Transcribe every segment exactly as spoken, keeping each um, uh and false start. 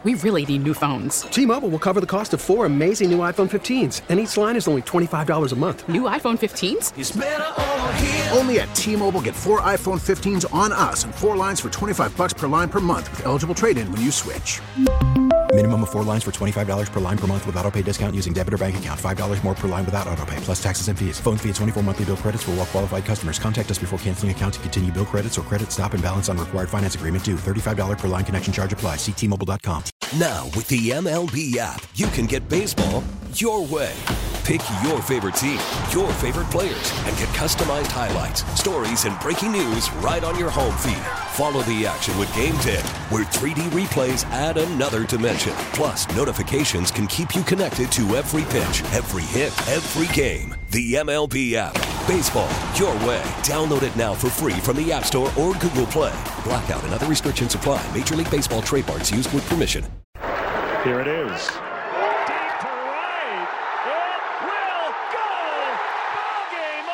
We really need new phones. T-Mobile will cover the cost of four amazing new iPhone fifteens, and each line is only twenty-five dollars a month. New iPhone fifteens? It's better over here. Only at T-Mobile, get four iPhone fifteens on us and four lines for twenty-five dollars per line per month with eligible trade-in when you switch. Minimum of four lines for twenty-five dollars per line per month with autopay discount using debit or bank account. five dollars more per line without autopay, plus taxes and fees. Phone fee at twenty-four monthly bill credits for well-qualified customers. Contact us before canceling account to continue bill credits or credit stop and balance on required finance agreement due. thirty-five dollars per line connection charge applies. See T Mobile dot com. Now, with the M L B app, you can get baseball your way. Pick your favorite team, your favorite players, and get customized highlights, stories, and breaking news right on your home feed. Follow the action with Game Day, where three D replays add another dimension. Plus, notifications can keep you connected to every pitch, every hit, every game. The M L B app. Baseball your way. Download it now for free from the App Store or Google Play. Blackout and other restrictions apply. Major League Baseball trademarks used with permission. Here it is. Deep to right. It will go. Ball game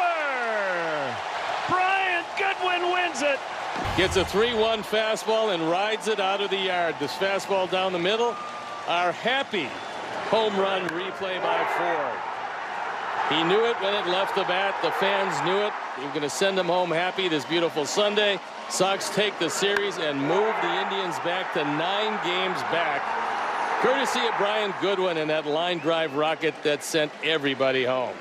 over. Brian Goodwin wins it. Gets a three one fastball and rides it out of the yard. This fastball down the middle. Our happy home run replay by Ford. He knew it when it left the bat. The fans knew it. We're going to send him home happy this beautiful Sunday. Sox take the series and move the Indians back to nine games back. Courtesy of Brian Goodwin and that line drive rocket that sent everybody home.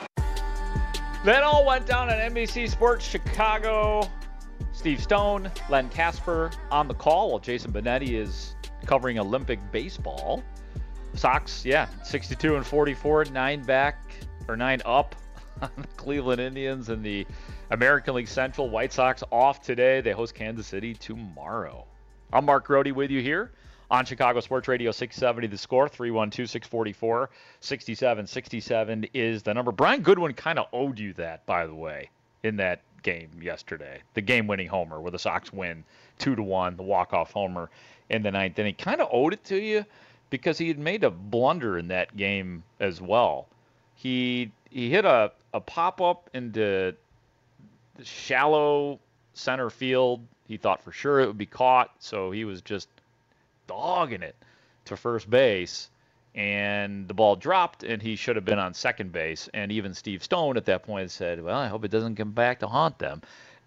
That all went down on N B C Sports Chicago. Steve Stone, Len Casper on the call while Jason Benetti is covering Olympic baseball. Sox, yeah, sixty-two and forty-four, nine back or nine up on the Cleveland Indians in the American League Central. White Sox off today. They host Kansas City tomorrow. I'm Mark Grody with you here on Chicago Sports Radio six seventy The Score. Three one two, six four four, six seven six seven is the number. Brian Goodwin kind of owed you that, by the way, in that game yesterday. The game-winning homer where the Sox win two to one, the walk-off homer in the ninth. And he kind of owed it to you because he had made a blunder in that game as well. He he hit a, a pop-up into the shallow center field. He thought for sure it would be caught, so he was just dogging it to first base, and the ball dropped, and he should have been on second base. And even Steve Stone at that point said, well, I hope it doesn't come back to haunt them.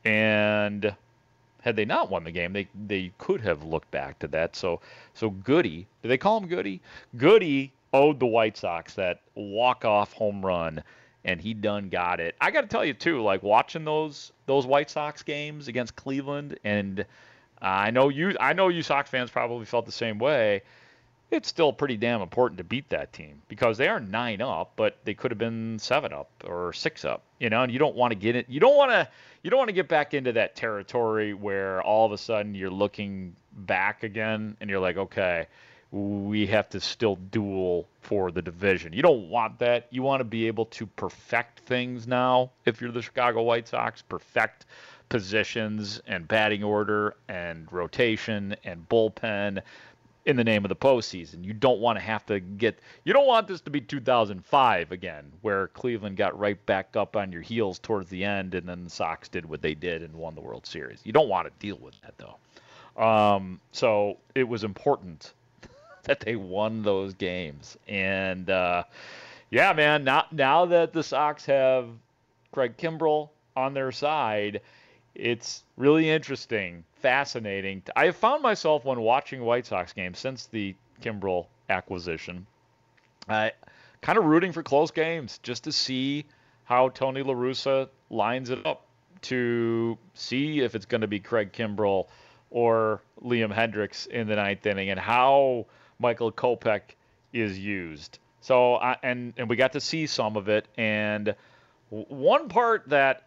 And had they not won the game, they they could have looked back to that. So so Goody, do they call him Goody? Goody owed the White Sox that walk-off home run, and he done got it. I got to tell you, too, like watching those those White Sox games against Cleveland, and uh, I know you I know you Sox fans probably felt the same way. It's still pretty damn important to beat that team because they are nine up, but they could have been seven up or six up, you know, and you don't want to get it. You don't want to you don't want to get back into that territory where all of a sudden you're looking back again and you're like, okay, we have to still duel for the division. You don't want that. You want to be able to perfect things now. If you're the Chicago White Sox, perfect positions and batting order and rotation and bullpen in the name of the postseason. You don't want to have to get, you don't want this to be two thousand five again, where Cleveland got right back up on your heels towards the end, and then the Sox did what they did and won the World Series. You don't want to deal with that, though. Um, so it was important that they won those games. And, uh, yeah, man, now, now that the Sox have Craig Kimbrell on their side, it's really interesting, fascinating. I have found myself when watching White Sox games since the Kimbrell acquisition, uh, kind of rooting for close games just to see how Tony La Russa lines it up, to see if it's going to be Craig Kimbrell or Liam Hendriks in the ninth inning, and how Michael Kopech is used. So, uh, and and we got to see some of it. And one part that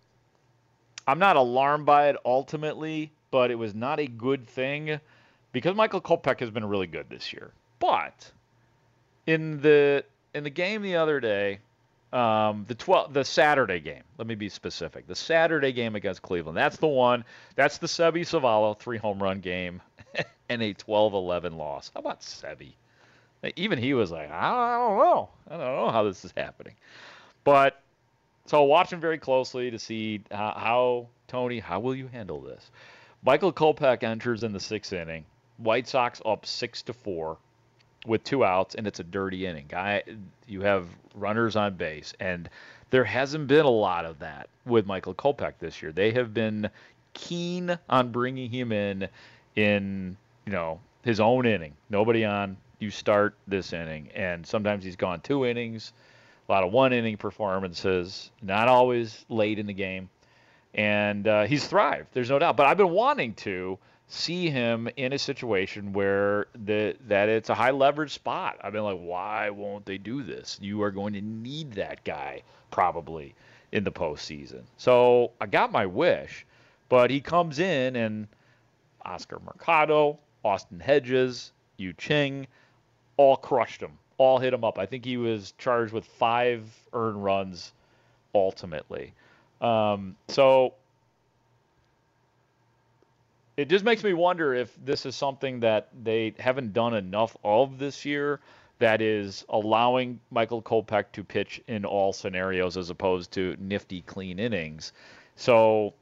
I'm not alarmed by it ultimately, but it was not a good thing because Michael Kopech has been really good this year. But in the in the game the other day, um, the twelve the Saturday game. Let me be specific. The Saturday game against Cleveland. That's the one. That's the Seby Zavala three home run game and a twelve eleven loss. How about Seby? Even he was like, I don't know. I don't know how this is happening. But so watching very closely to see how, how, Tony, how will you handle this? Michael Kopech enters in the sixth inning. White Sox up six to four with two outs, and it's a dirty inning. I, you have runners on base, and there hasn't been a lot of that with Michael Kopech this year. They have been keen on bringing him in in, you know, his own inning. Nobody on, you start this inning. And sometimes he's gone two innings, a lot of one-inning performances, not always late in the game. And uh, he's thrived, there's no doubt. But I've been wanting to see him in a situation where the that it's a high leverage spot. I've been like, why won't they do this? You are going to need that guy probably in the postseason. So I got my wish, but he comes in and Oscar Mercado, Austin Hedges, Yu Ching, all crushed him, all hit him up. I think he was charged with five earned runs ultimately. Um, so it just makes me wonder if this is something that they haven't done enough of this year that is allowing Michael Kopech to pitch in all scenarios as opposed to nifty, clean innings. So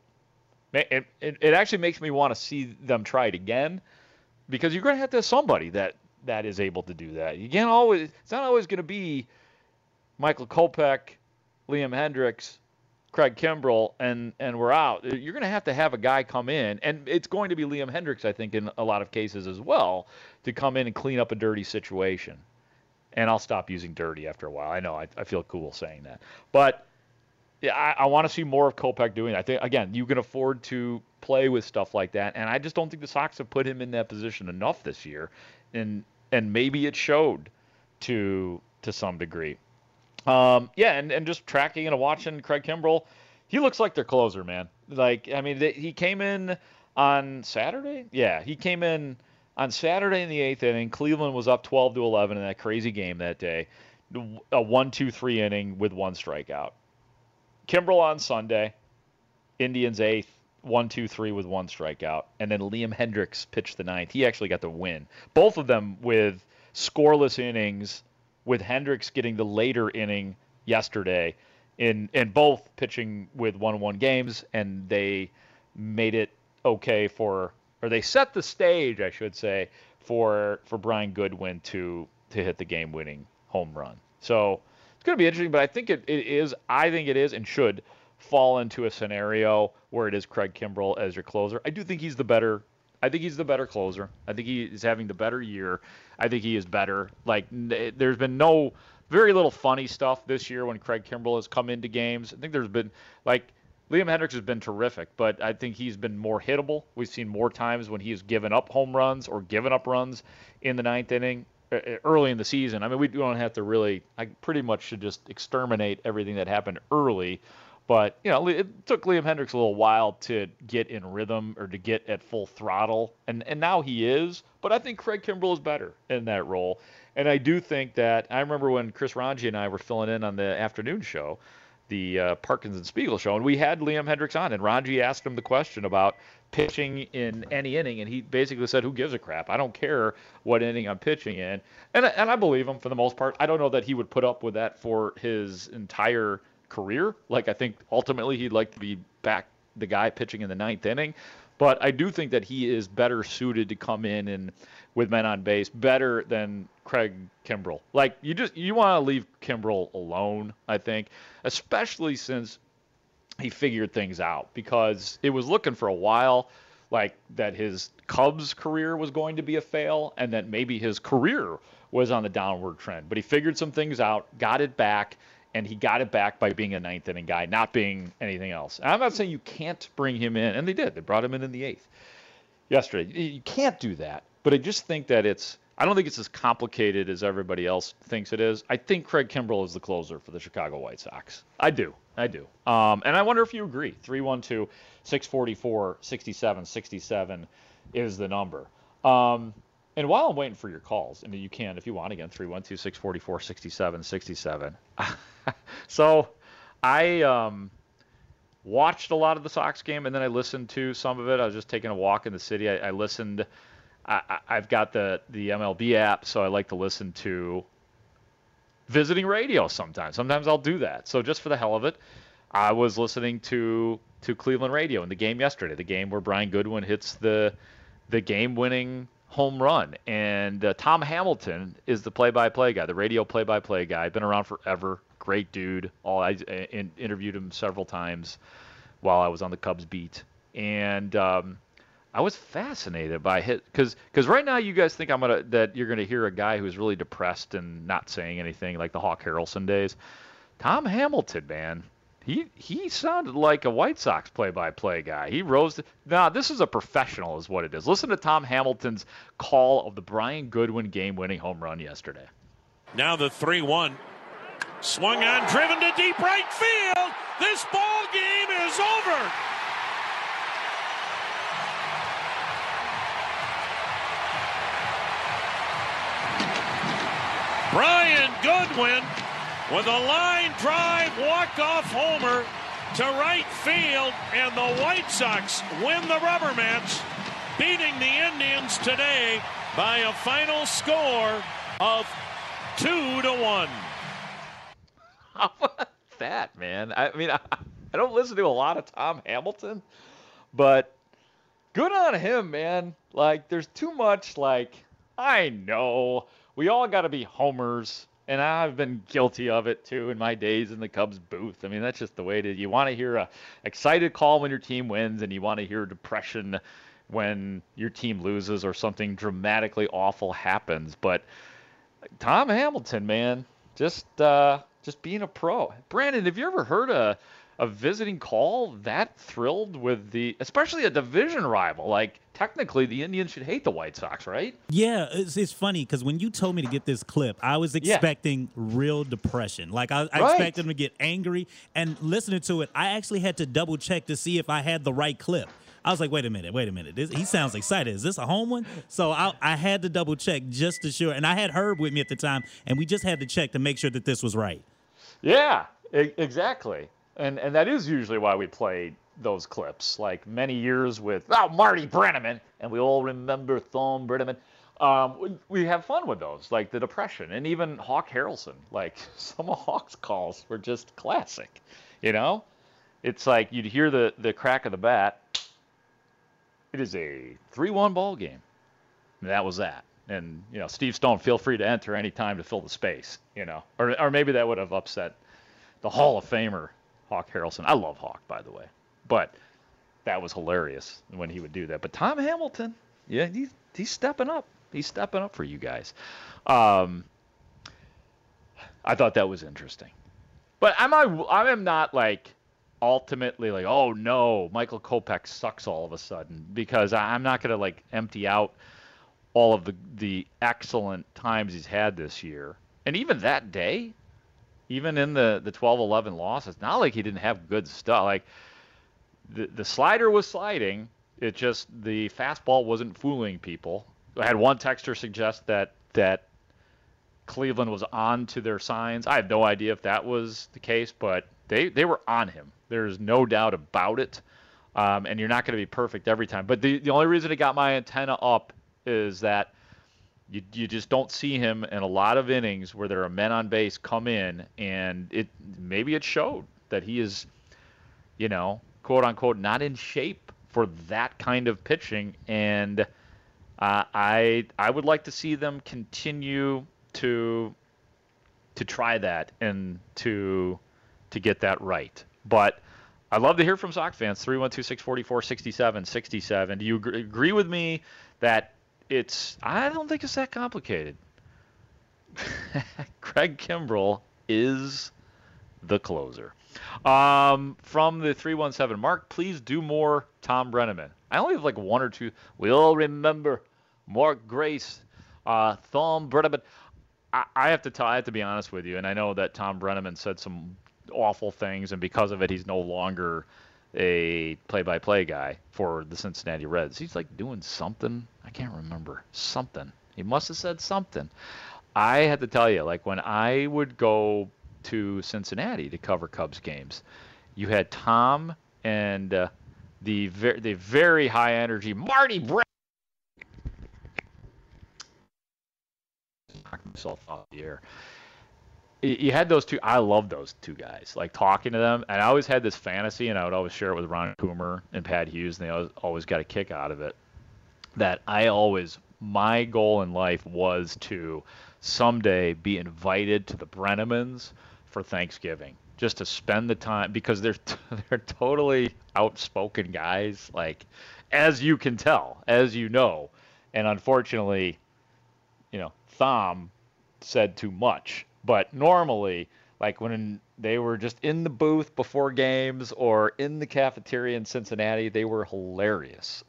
it, it, it actually makes me want to see them try it again, because you're going to have to have somebody that, that is able to do that. You can't always, it's not always going to be Michael Kopech, Liam Hendriks, Craig Kimbrell, and, and we're out. You're going to have to have a guy come in, and it's going to be Liam Hendriks, I think, in a lot of cases as well, to come in and clean up a dirty situation. And I'll stop using dirty after a while. I know I, I feel cool saying that. But yeah, I, I want to see more of Kopech doing that. I think, again, you can afford to play with stuff like that, and I just don't think the Sox have put him in that position enough this year, and and maybe it showed to to some degree. Um, yeah, and, and just tracking and watching Craig Kimbrell, he looks like their closer, man. Like, I mean, they, he came in on Saturday? Yeah, he came in on Saturday in the eighth inning. Cleveland was up twelve to eleven in that crazy game that day. A one two three inning with one strikeout. Kimbrell on Sunday, Indians eighth, one two three with one strikeout. And then Liam Hendriks pitched the ninth. He actually got the win. Both of them with scoreless innings, with Hendriks getting the later inning yesterday, in and both pitching with one one games, and they made it okay for, or they set the stage, I should say, for for Brian Goodwin to to hit the game-winning home run. So it's going to be interesting, but I think it, it is, I think it is and should fall into a scenario where it is Craig Kimbrell as your closer. I do think he's the better I think he's the better closer. I think he is having the better year. I think he is better. Like, there's been no, very little funny stuff this year when Craig Kimbrell has come into games. I think there's been, like, Liam Hendriks has been terrific, but I think he's been more hittable. We've seen more times when he has given up home runs or given up runs in the ninth inning early in the season. I mean, we don't have to really, I pretty much should just exterminate everything that happened early. But, you know, it took Liam Hendriks a little while to get in rhythm or to get at full throttle. And, and now he is. But I think Craig Kimbrell is better in that role. And I do think that, I remember when Chris Ranji and I were filling in on the afternoon show, the uh, Parkins and Spiegel show, and we had Liam Hendriks on. And Ranji asked him the question about pitching in any inning. And he basically said, who gives a crap? I don't care what inning I'm pitching in. And, and I believe him for the most part. I don't know that he would put up with that for his entire career. Like, I think ultimately he'd like to be back the guy pitching in the ninth inning, but I do think that he is better suited to come in and with men on base better than Craig Kimbrell. Like, you just you want to leave Kimbrell alone, I think, especially since he figured things out, because it was looking for a while like that his Cubs career was going to be a fail and that maybe his career was on the downward trend, but he figured some things out, got it back. And he got it back by being a ninth inning guy, not being anything else. And I'm not saying you can't bring him in, and they did. They brought him in in the eighth yesterday. You can't do that, but I just think that it's, I don't think it's as complicated as everybody else thinks it is. I think Craig Kimbrell is the closer for the Chicago White Sox. I do. I do. Um, and I wonder if you agree. three one two, six four four, six seven six seven is the number. Um, And while I'm waiting for your calls, and you can if you want, again, three one two, six four four, six seven six seven. So I um, watched a lot of the Sox game, and then I listened to some of it. I was just taking a walk in the city. I, I listened. I, I've got the, the M L B app, so I like to listen to visiting radio sometimes. Sometimes I'll do that. So just for the hell of it, I was listening to, to Cleveland radio in the game yesterday, the game where Brian Goodwin hits the the game-winning home run. And uh, Tom Hamilton is the play-by-play guy, the radio play-by-play guy. Been around forever. Great dude. All I in, interviewed him several times while I was on the Cubs beat. And um, I was fascinated by his, because because right now you guys think I'm gonna that you're gonna hear a guy who's really depressed and not saying anything like the Hawk Harrelson days. Tom Hamilton, man, he he sounded like a White Sox play-by-play guy. He rose. To, now this is a professional, is what it is. Listen to Tom Hamilton's call of the Brian Goodwin game-winning home run yesterday. Now the three one. Swung on, driven to deep right field. This ball game is over. Brian Goodwin with a line drive walk-off homer to right field, and the White Sox win the rubber match, beating the Indians today by a final score of two to one. How about that, man? I mean, I, I don't listen to a lot of Tom Hamilton, but good on him, man. Like, there's too much, like, I know. We all got to be homers, and I've been guilty of it, too, in my days in the Cubs booth. I mean, that's just the way it is. You want to hear a excited call when your team wins, and you want to hear depression when your team loses or something dramatically awful happens. But Tom Hamilton, man, just... uh Just being a pro. Brandon, have you ever heard a, a visiting call that thrilled with the, especially a division rival? Like, technically, the Indians should hate the White Sox, right? Yeah, it's, it's funny because when you told me to get this clip, I was expecting yeah. real depression. Like, I, I right. expected him to get angry. And listening to it, I actually had to double check to see if I had the right clip. I was like, wait a minute, wait a minute. This, he sounds excited. Is this a home one? So I, I had to double check just to sure. And I had Herb with me at the time, and we just had to check to make sure that this was right. Yeah, e- exactly. And and that is usually why we play those clips. Like many years with, oh, Marty Brennaman, and we all remember Thom Brennaman. Um, we, we have fun with those, like the depression. And even Hawk Harrelson, like some of Hawk's calls were just classic, you know? It's like you'd hear the, the crack of the bat. It is a three one ball game. And that was that. And, you know, Steve Stone, feel free to enter any time to fill the space, you know. Or or maybe that would have upset the Hall of Famer, Hawk Harrelson. I love Hawk, by the way. But that was hilarious when he would do that. But Tom Hamilton, yeah, he's, he's stepping up. He's stepping up for you guys. Um, I thought that was interesting. But I'm not, I am not, like, ultimately like, oh, no, Michael Kopech sucks all of a sudden. Because I'm not going to, like, empty out all of the the excellent times he's had this year. And even that day, even in the, the twelve eleven loss, it's not like he didn't have good stuff. Like, the, the slider was sliding. It just, the fastball wasn't fooling people. I had one texter suggest that that Cleveland was on to their signs. I have no idea if that was the case, but they, they were on him. There's no doubt about it. Um, and you're not going to be perfect every time. But the, the only reason it got my antenna up is that you you just don't see him in a lot of innings where there are men on base come in, and it maybe it showed that he is, you know, quote unquote, not in shape for that kind of pitching. And uh, I I would like to see them continue to to try that and to to get that right. But I'd love to hear from Sox fans. three one two, six four four, six seven six seven. Do you agree with me that it's, I don't think it's that complicated? Craig Kimbrell is the closer. Um, from the three one seven, Mark, please do more Thom Brennaman. I only have like one or two. We all remember Mark Grace, uh, Thom Brennaman. I, I have to tell, I have to be honest with you, and I know that Thom Brennaman said some awful things, and because of it, he's no longer a play-by-play guy for the Cincinnati Reds. He's like doing something. I can't remember. Something. He must have said something. I had to tell you, like when I would go to Cincinnati to cover Cubs games, you had Tom and uh, the, ver- the very high-energy Marty Brett. Knocked myself off the air. You had those two. I love those two guys, like talking to them. And I always had this fantasy, and I would always share it with Ron Coomer and Pat Hughes, and they always, always got a kick out of it, that I always my goal in life was to someday be invited to the Brennemans for Thanksgiving, just to spend the time, because they're they're totally outspoken guys, like, as you can tell, as you know. And unfortunately, you know, Thom said too much. But normally, like when they were just in the booth before games or in the cafeteria in Cincinnati, they were hilarious.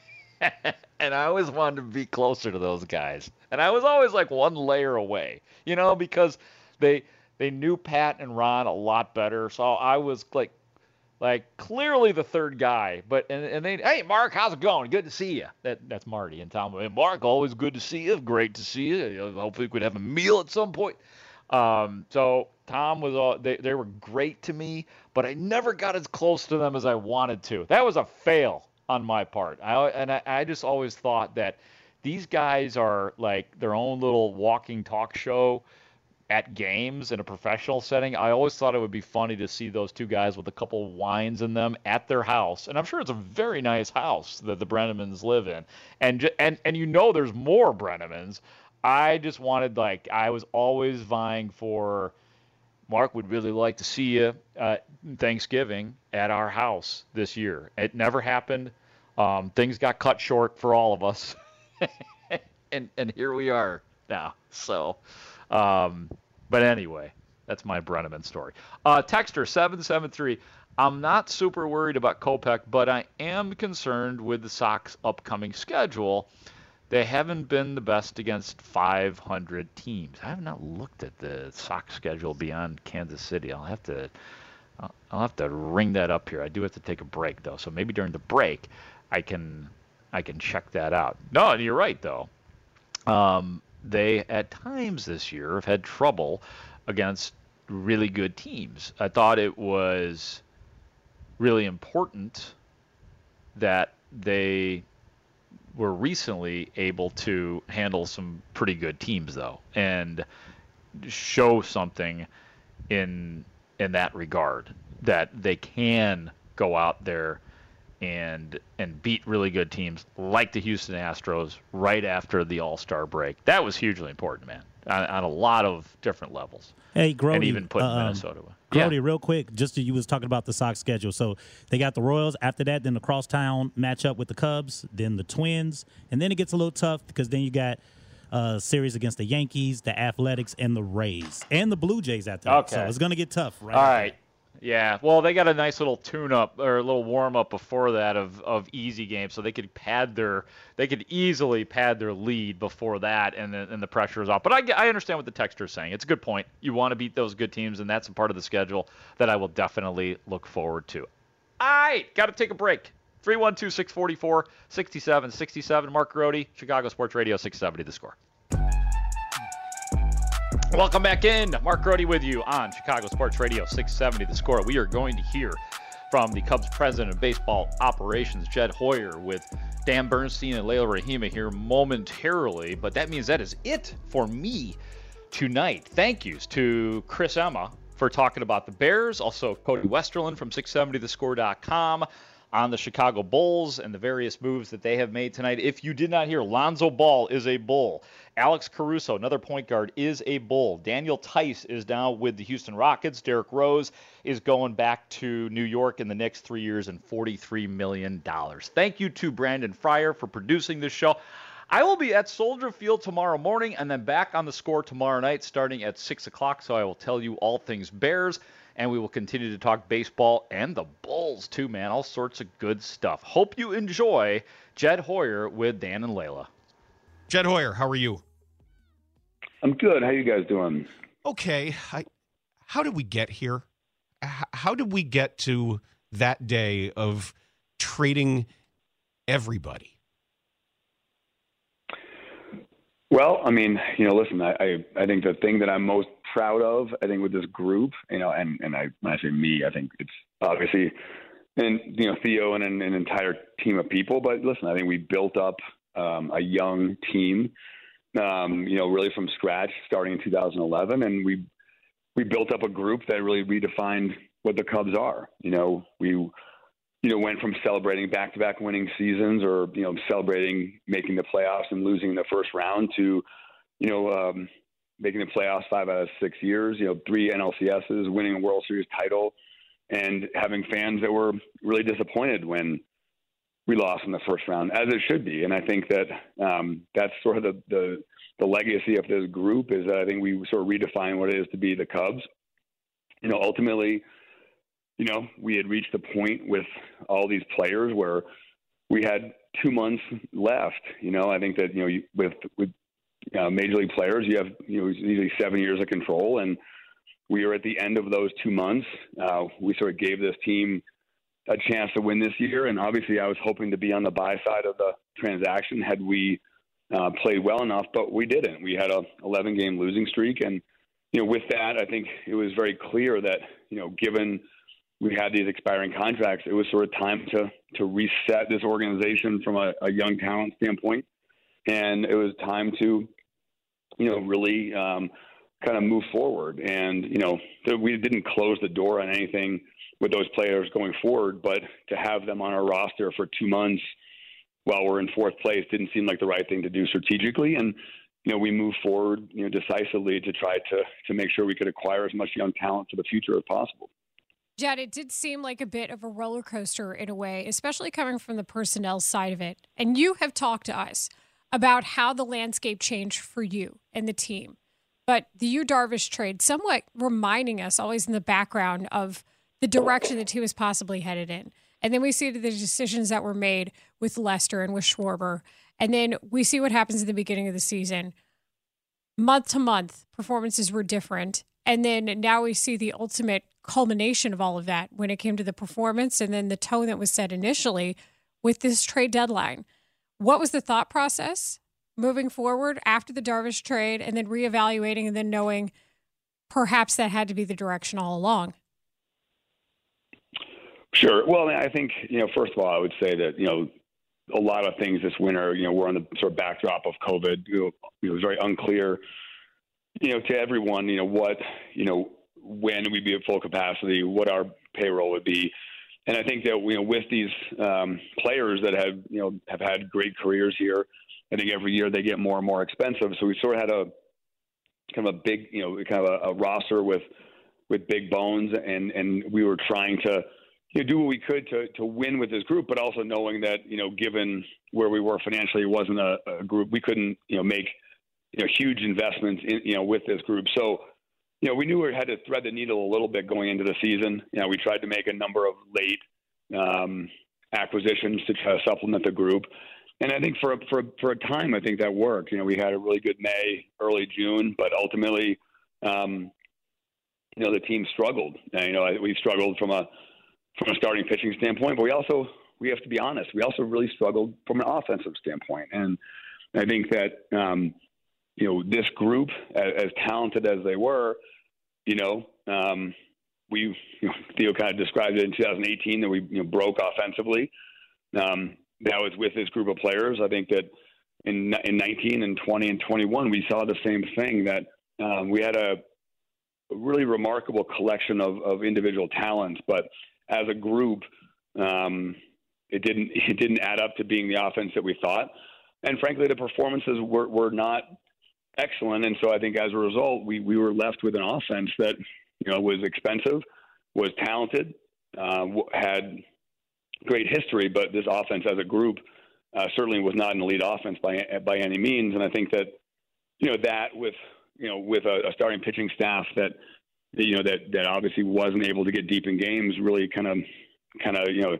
And I always wanted to be closer to those guys. And I was always like one layer away, you know, because they they knew Pat and Ron a lot better. So I was like like clearly the third guy. But and, and they, hey, Mark, how's it going? Good to see you. That that's Marty and Tom. Hey, Mark, always good to see you. Great to see you. Hopefully we could have a meal at some point. Um, so Tom was all, they, they were great to me, but I never got as close to them as I wanted to. That was a fail on my part. I, and I, I just always thought that these guys are like their own little walking talk show at games in a professional setting. I always thought it would be funny to see those two guys with a couple of wines in them at their house. And I'm sure it's a very nice house that the Brennemans live in. And, and, and you know, there's more Brennemans. I just wanted, like, I was always vying for, Mark would really like to see you uh, Thanksgiving at our house this year. It never happened. Um, things got cut short for all of us. and and here we are now. So, um, but anyway, that's my Brenneman story. Uh, Texter seven seven three. I'm not super worried about Kopech, but I am concerned with the Sox' upcoming schedule. They haven't been the best against five hundred teams. I have not looked at the Sox schedule beyond Kansas City. I'll have to I'll have to ring that up here. I do have to take a break, though. So maybe during the break I can I can check that out. No, you're right, though. Um, they, at times this year, have had trouble against really good teams. I thought it was really important that they were recently able to handle some pretty good teams, though, and show something in in that regard, that they can go out there and and beat really good teams like the Houston Astros right after the All-Star break. That was hugely important, man, on, on a lot of different levels. Hey, Grody, and even putting uh, Minnesota with. Grody, Yeah. real quick, just to, you was talking about the Sox schedule. So they got the Royals. After that, then the crosstown matchup with the Cubs, then the Twins, and then it gets a little tough because then you got a series against the Yankees, the Athletics, and the Rays, and the Blue Jays after that. Okay. So it's going to get tough, right? All right. Yeah, well, they got a nice little tune-up or a little warm-up before that of, of easy games, so they could pad their they could easily pad their lead before that, and the, and the pressure is off. But I, I understand what the texter is saying. It's a good point. You want to beat those good teams, and that's a part of the schedule that I will definitely look forward to. All right, got to take a break. three one two, six four four, six seven six seven. Mark Grody, Chicago Sports Radio six seventy The Score. Welcome back in. Mark Grody with you on Chicago Sports Radio six seventy The Score. We are going to hear from the Cubs president of baseball operations, Jed Hoyer, with Dan Bernstein and Leila Rahima here momentarily. But that means that is it for me tonight. Thank yous to Chris Emma for talking about the Bears. Also, Cody Westerlin from six seventy the score dot com on the Chicago Bulls and the various moves that they have made tonight. If you did not hear, Lonzo Ball is a Bull. Alex Caruso, another point guard, is a Bull. Daniel Tice is now with the Houston Rockets. Derrick Rose is going back to New York in the next three years and forty-three million dollars. Thank you to Brandon Fryer for producing this show. I will be at Soldier Field tomorrow morning and then back on the Score tomorrow night starting at six o'clock, so I will tell you all things Bears. And we will continue to talk baseball and the Bulls, too, man. All sorts of good stuff. Hope you enjoy Jed Hoyer with Dan and Leila. Jed Hoyer, how are you? I'm good. How you guys doing? Okay. I, how did we get here? H- how did we get to that day of trading everybody? Well, I mean, you know, listen, I, I, I think the thing that I'm most proud of, I think with this group, you know, and, and I, when I say me, I think it's obviously, and, you know, Theo and an, an entire team of people, but listen, I think we built up um, a young team, um, you know, really from scratch starting in two thousand eleven. And we, we built up a group that really redefined what the Cubs are. You know, we, you know, went from celebrating back-to-back winning seasons or, you know, celebrating making the playoffs and losing in the first round to, you know, um, making the playoffs five out of six years, you know, three N L C S's, winning a World Series title, and having fans that were really disappointed when we lost in the first round, as it should be. And I think that um, that's sort of the, the the legacy of this group is that I think we sort of redefine what it is to be the Cubs. You know, ultimately, you know, we had reached the point with all these players where we had two months left. You know, I think that, you know, you, with with uh, major league players, you have, you know, usually seven years of control, and we are at the end of those two months. Uh, we sort of gave this team a chance to win this year, and obviously I was hoping to be on the buy side of the transaction had we uh, played well enough, but we didn't. We had a eleven game losing streak, and you know, with that, I think it was very clear that, you know, given we had these expiring contracts, it was sort of time to to reset this organization from a, a young talent standpoint, and it was time to, you know, really um, kind of move forward. And you know, we didn't close the door on anything with those players going forward, but to have them on our roster for two months while we're in fourth place didn't seem like the right thing to do strategically. And, you know, we moved forward, you know, decisively to try to, to make sure we could acquire as much young talent for the future as possible. Jed, it did seem like a bit of a roller coaster in a way, especially coming from the personnel side of it. And you have talked to us about how the landscape changed for you and the team. But the Yu Darvish trade somewhat reminding us always in the background of the direction the team was possibly headed in. And then we see the decisions that were made with Lester and with Schwarber. And then we see what happens in the beginning of the season. Month to month, performances were different. And then now we see the ultimate culmination of all of that when it came to the performance and then the tone that was set initially with this trade deadline. What was the thought process moving forward after the Darvish trade and then reevaluating and then knowing perhaps that had to be the direction all along? Sure. Well, I think, you know, first of all, I would say that, you know, a lot of things this winter, you know, we're on the sort of backdrop of COVID. You know, it was very unclear, you know, to everyone, you know, what, you know, when we'd be at full capacity, what our payroll would be. And I think that, you know, with these um, players that have, you know, have had great careers here, I think every year they get more and more expensive. So we sort of had a kind of a big, you know, kind of a, a roster with, with big bones, and, and we were trying to, you know, do what we could to, to win with this group, but also knowing that, you know, given where we were financially, it wasn't a, a group, we couldn't, you know, make, you know, huge investments in, you know, with this group. So, you know, we knew we had to thread the needle a little bit going into the season. You know, we tried to make a number of late um, acquisitions to try to supplement the group. And I think for, for, for a time, I think that worked. You know, we had a really good May, early June, but ultimately, um, you know, the team struggled. And, you know, we struggled from a, from a starting pitching standpoint, but we also, we have to be honest, we also really struggled from an offensive standpoint. And I think that, um, you know, this group, as, as talented as they were, you know, um, we, you know, Theo kind of described it in two thousand eighteen that we, you know, broke offensively. Um, that was with this group of players. I think that in, in nineteen and twenty and twenty-one, we saw the same thing, that um, we had a really remarkable collection of, of individual talents, but as a group, um, it didn't it didn't add up to being the offense that we thought. And frankly, the performances were, were not excellent. And so I think as a result, we, we were left with an offense that, you know, was expensive, was talented, uh, had great history, but this offense as a group uh, certainly was not an elite offense by by any means. And I think that, you know, that with, you know, with a, a starting pitching staff that, you know, that, that obviously wasn't able to get deep in games, really kind of, kind of, you know,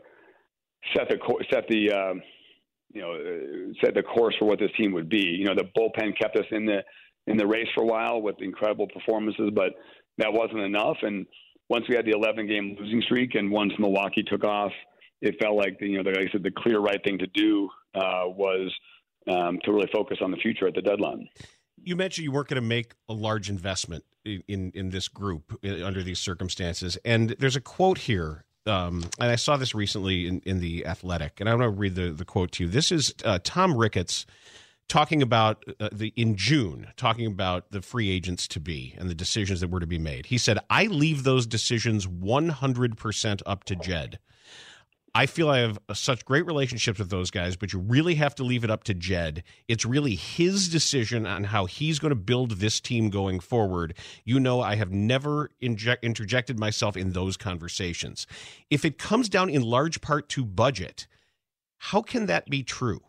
set the, set the, uh, you know, set the course for what this team would be. You know, the bullpen kept us in the, in the race for a while with incredible performances, but that wasn't enough. And once we had the eleven game losing streak and once Milwaukee took off, it felt like, the, you know, like I said, the clear right thing to do uh, was um, to really focus on the future at the deadline. You mentioned you weren't going to make a large investment in, in, in this group under these circumstances. And there's a quote here, um, and I saw this recently in, in The Athletic, and I want to read the, the quote to you. This is uh, Tom Ricketts talking about uh, the in June, talking about the free agents to be and the decisions that were to be made. He said, "I leave those decisions one hundred percent up to Jed. I feel I have such great relationships with those guys, but you really have to leave it up to Jed. It's really his decision on how he's going to build this team going forward. You know, I have never inject, interjected myself in those conversations. If it comes down in large part to budget, how can that be true?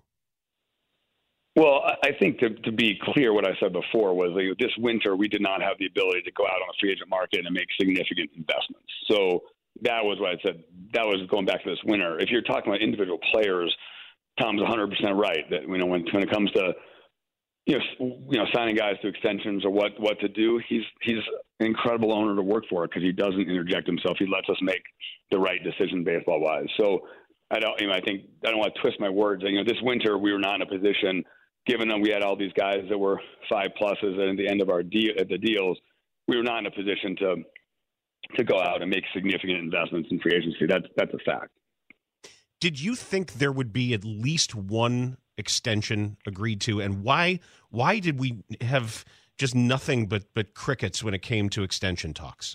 Well, I think to, to be clear, what I said before was like, this winter we did not have the ability to go out on a free agent market and make significant investments. So that was what I said. That was going back to this winter. If you're talking about individual players, Tom's one hundred percent right. That you know when when it comes to you know you know signing guys to extensions or what, what to do, he's he's an incredible owner to work for because he doesn't interject himself. He lets us make the right decision baseball wise. So I don't you know I think I don't want to twist my words. You know this winter we were not in a position, given that we had all these guys that were five pluses at the end of our deal at the deals, we were not in a position to. to go out and make significant investments in free agency. That's that's a fact. Did you think there would be at least one extension agreed to, and why why did we have just nothing but but crickets when it came to extension talks?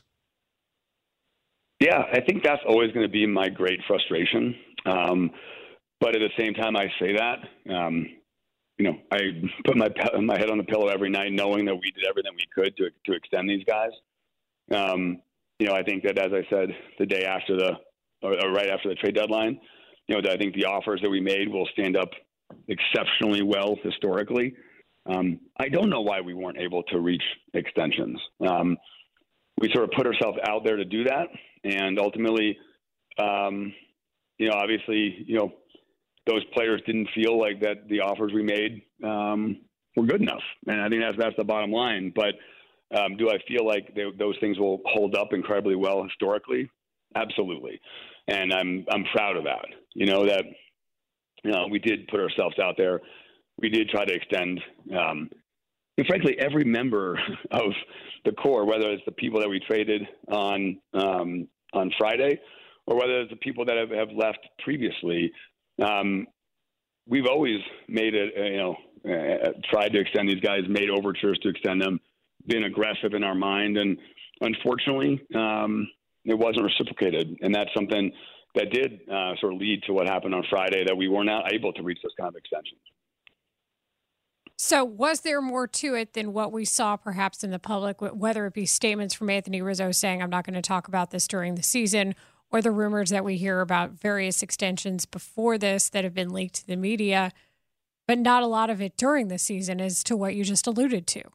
Yeah, I think that's always going to be my great frustration. Um, but at the same time, I say that, um, you know, I put my my head on the pillow every night, knowing that we did everything we could to to extend these guys. Um, You know, I think that, as I said, the day after the, or right after the trade deadline, you know, I think the offers that we made will stand up exceptionally well historically. Um, I don't know why we weren't able to reach extensions. Um, we sort of put ourselves out there to do that, and ultimately, um, you know, obviously, you know, those players didn't feel like that the offers we made um, were good enough, and I think that's that's the bottom line. But Um, do I feel like they, those things will hold up incredibly well historically? Absolutely, and I'm I'm proud of that. You know that you know we did put ourselves out there. We did try to extend, um, and frankly, every member of the core, whether it's the people that we traded on um, on Friday, or whether it's the people that have, have left previously, um, we've always made it. Uh, you know, uh, tried to extend these guys, made overtures to extend them. Been aggressive in our mind, and unfortunately, um, it wasn't reciprocated, and that's something that did uh, sort of lead to what happened on Friday, that we were not able to reach those kind of extensions. So was there more to it than what we saw perhaps in the public, whether it be statements from Anthony Rizzo saying, I'm not going to talk about this during the season, or the rumors that we hear about various extensions before this that have been leaked to the media, but not a lot of it during the season as to what you just alluded to?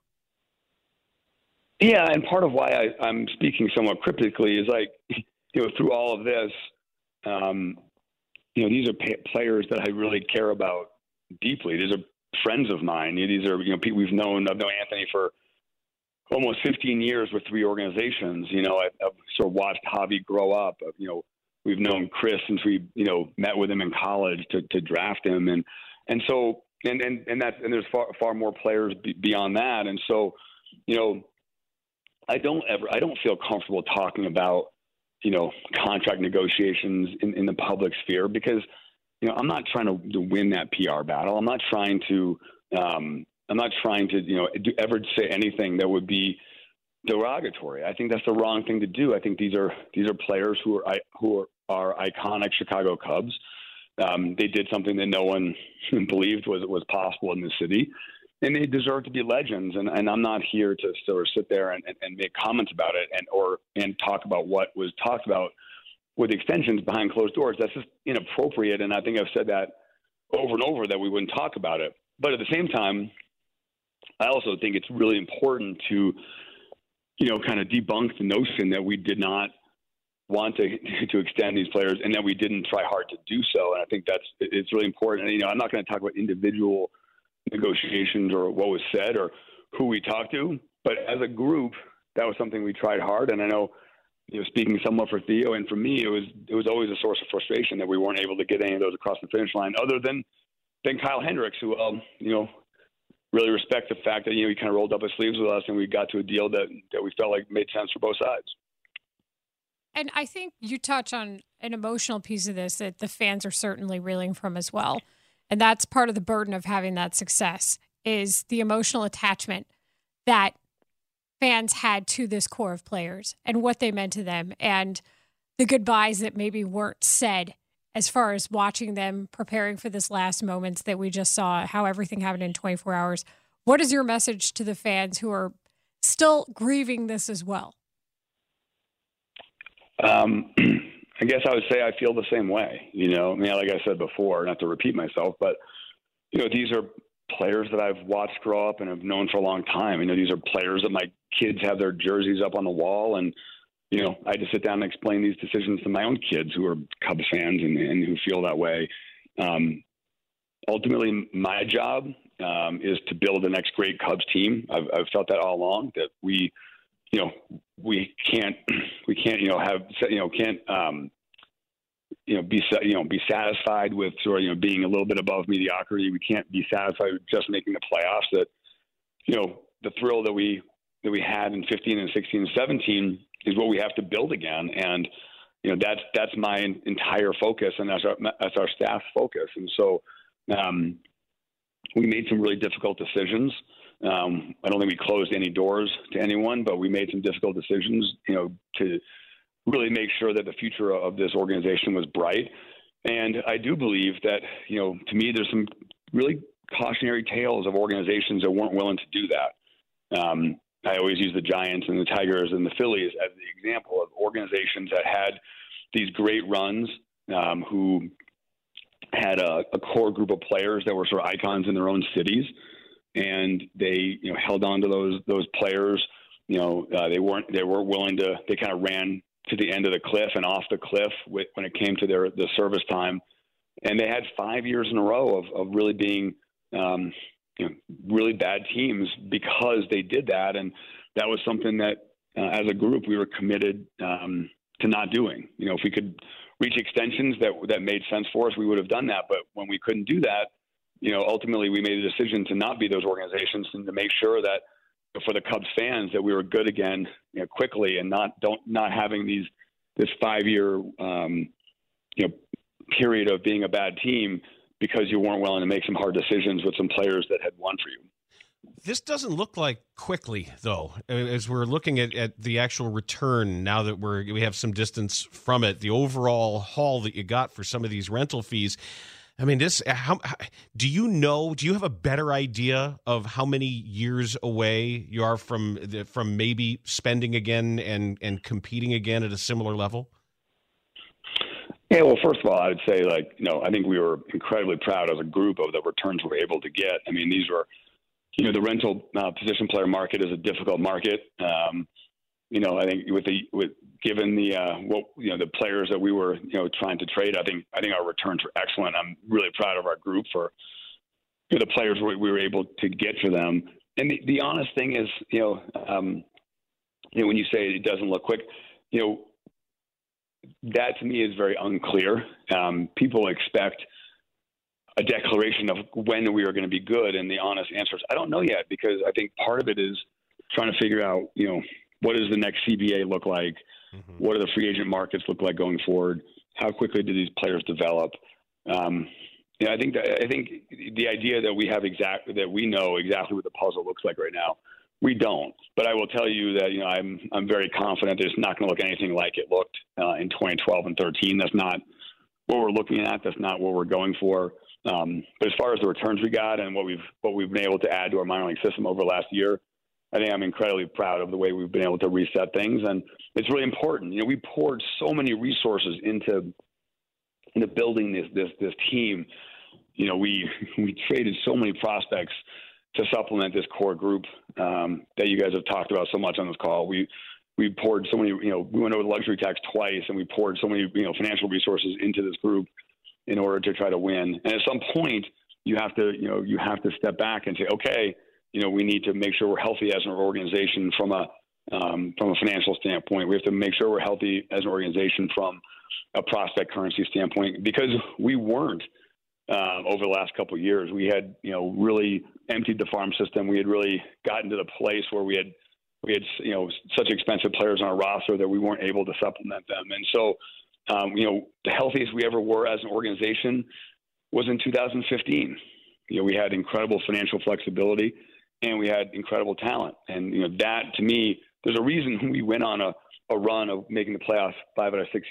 Yeah, and part of why I, I'm speaking somewhat cryptically is like, you know, through all of this, um, you know, these are pay- players that I really care about deeply. These are friends of mine. These are, you know, people we've known. I've known Anthony for almost fifteen years with three organizations. You know, I've, I've sort of watched Javi grow up. You know, we've known Chris since we, you know, met with him in college to, to draft him, and and so and and and that and there's far far more players b- beyond that, and so, you know. I don't ever, I don't feel comfortable talking about, you know, contract negotiations in, in the public sphere because, you know, I'm not trying to, to win that P R battle. I'm not trying to, um, I'm not trying to, you know, do, ever say anything that would be derogatory. I think that's the wrong thing to do. I think these are, these are players who are, who are, are iconic Chicago Cubs. Um, they did something that no one believed was, was possible in the city. And they deserve to be legends, and, and I'm not here to sort of sit there and, and, and make comments about it, and or and talk about what was talked about with extensions behind closed doors. That's just inappropriate, and I think I've said that over and over that we wouldn't talk about it. But at the same time, I also think it's really important to, you know, kind of debunk the notion that we did not want to to extend these players, and that we didn't try hard to do so. And I think that's it's really important. And you know, I'm not going to talk about individual negotiations or what was said or who we talked to, but as a group, that was something we tried hard. And I know, you know, speaking somewhat for Theo and for me, it was it was always a source of frustration that we weren't able to get any of those across the finish line, other than than Kyle Hendricks, who um, you know, really respect the fact that, you know, he kind of rolled up his sleeves with us and we got to a deal that that we felt like made sense for both sides. And I think you touch on an emotional piece of this that the fans are certainly reeling from as well. And that's part of the burden of having that success, is the emotional attachment that fans had to this core of players and what they meant to them, and the goodbyes that maybe weren't said as far as watching them preparing for this last moments that we just saw, how everything happened in twenty-four hours. What is your message to the fans who are still grieving this as well? Um, I guess I would say I feel the same way. You know, I mean, like I said before, not to repeat myself, but, you know, these are players that I've watched grow up and have known for a long time. You know, these are players that my kids have their jerseys up on the wall. And, you know, I had to sit down and explain these decisions to my own kids who are Cubs fans and, and who feel that way. Um, ultimately, my job um, is to build the next great Cubs team. I've, I've felt that all along, that we, you know, we can't, we can't, you know, have, you know, can't, um, you know, be, you know, be satisfied with sort of, you know, being a little bit above mediocrity. We can't be satisfied with just making the playoffs. That, you know, the thrill that we, that we had in fifteen and sixteen and seventeen is what we have to build again. And, you know, that's, that's my entire focus, and that's our, that's our staff's focus. And so um, we made some really difficult decisions. Um, I don't think we closed any doors to anyone, but we made some difficult decisions, you know, to really make sure that the future of this organization was bright. And I do believe that, you know, to me, there's some really cautionary tales of organizations that weren't willing to do that. Um, I always use the Giants and the Tigers and the Phillies as the example of organizations that had these great runs, um, who had a, a core group of players that were sort of icons in their own cities. And they, you know, held on to those, those players. You know, uh, they weren't, they weren't willing to, they kind of ran to the end of the cliff and off the cliff with, when it came to their, the service time. And they had five years in a row of, of really being, um, you know, really bad teams because they did that. And that was something that uh, as a group, we were committed um, to not doing. You know, if we could reach extensions that, that made sense for us, we would have done that. But when we couldn't do that, you know, ultimately we made a decision to not be those organizations and to make sure that for the Cubs fans that we were good again, you know, quickly, and not don't not having these this five year um, you know period of being a bad team because you weren't willing to make some hard decisions with some players that had won for you. This doesn't look like quickly, though, as we're looking at, at the actual return now that we're we have some distance from it. The overall haul that you got for some of these rental fees. I mean, this. How, how do you know? Do you have a better idea of how many years away you are from the, from maybe spending again and, and competing again at a similar level? Yeah, well, first of all, I would say, like, you know, I think we were incredibly proud as a group of the returns we were able to get. I mean, these were, you know, the rental uh, position player market is a difficult market. Um, you know, I think with the with given the uh, what you know the players that we were you know trying to trade, I think I think our returns were excellent. I'm really proud of our group for you know, the players we, we were able to get for them. And the, the honest thing is, you know, um, you know, when you say it doesn't look quick, you know, that to me is very unclear. Um, people expect a declaration of when we are going to be good, and the honest answer is I don't know yet, because I think part of it is trying to figure out, you know, what does the next C B A look like? Mm-hmm. What do the free agent markets look like going forward? How quickly do these players develop? Um, you know, I think that, I think the idea that we have exactly that we know exactly what the puzzle looks like right now, we don't. But I will tell you that you know I'm I'm very confident that it's not going to look anything like it looked uh, in twenty twelve and thirteen. That's not what we're looking at. That's not what we're going for. Um, but as far as the returns we got and what we've what we've been able to add to our minor league system over the last year, I think I'm incredibly proud of the way we've been able to reset things, and it's really important. You know, we poured so many resources into into building this this this team. You know, we we traded so many prospects to supplement this core group um, that you guys have talked about so much on this call. We we poured so many. You know, we went over the luxury tax twice, and we poured so many you know financial resources into this group in order to try to win. And at some point, you have to you know you have to step back and say, okay, you know, we need to make sure we're healthy as an organization from a um, from a financial standpoint. We have to make sure we're healthy as an organization from a prospect currency standpoint, because we weren't uh, over the last couple of years. We had, you know, really emptied the farm system. We had really gotten to the place where we had we had, you know, such expensive players on our roster that we weren't able to supplement them. And so, um, you know, the healthiest we ever were as an organization was in two thousand fifteen. You know, we had incredible financial flexibility, and we had incredible talent. And, you know, that to me, there's a reason we went on a, a run of making the playoffs five out of six years.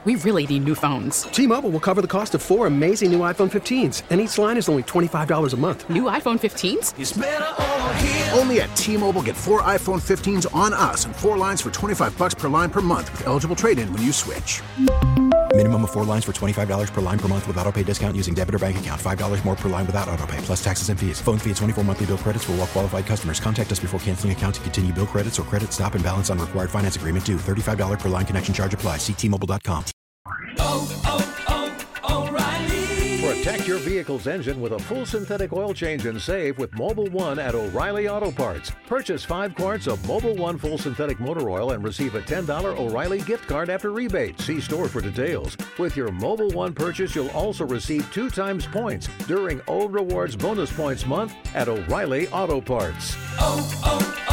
We really need new phones. T-Mobile will cover the cost of four amazing new iPhone fifteens, and each line is only twenty-five dollars a month. New iPhone fifteens? It's better over here. Only at T-Mobile, get four iPhone fifteens on us and four lines for twenty-five bucks per line per month with eligible trade-in when you switch. Minimum of four lines for twenty-five dollars per line per month with autopay discount using debit or bank account. five dollars more per line without autopay, plus taxes and fees. Phone fee at twenty-four monthly bill credits for well-qualified customers. Contact us before canceling account to continue bill credits or credit stop and balance on required finance agreement due. thirty-five dollars per line connection charge applies. See T Mobile dot com. Oh, oh, oh, O'Reilly. Protect your vehicle's engine with a full synthetic oil change and save with Mobil one at O'Reilly Auto Parts. Purchase five quarts of Mobil one full synthetic motor oil and receive a ten dollars O'Reilly gift card after rebate. See store for details. With your Mobil one purchase, you'll also receive two times points during O Rewards Bonus Points Month at O'Reilly Auto Parts. Oh,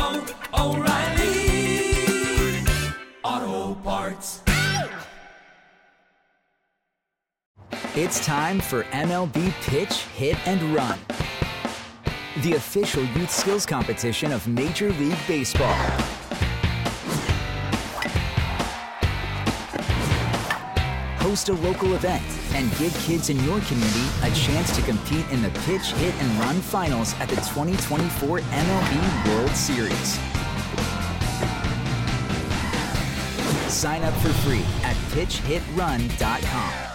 oh, oh, O'Reilly Auto Parts. It's time for M L B Pitch, Hit, and Run, the official youth skills competition of Major League Baseball. Host a local event and give kids in your community a chance to compete in the Pitch, Hit, and Run finals at the twenty twenty-four M L B World Series. Sign up for free at pitch hit run dot com.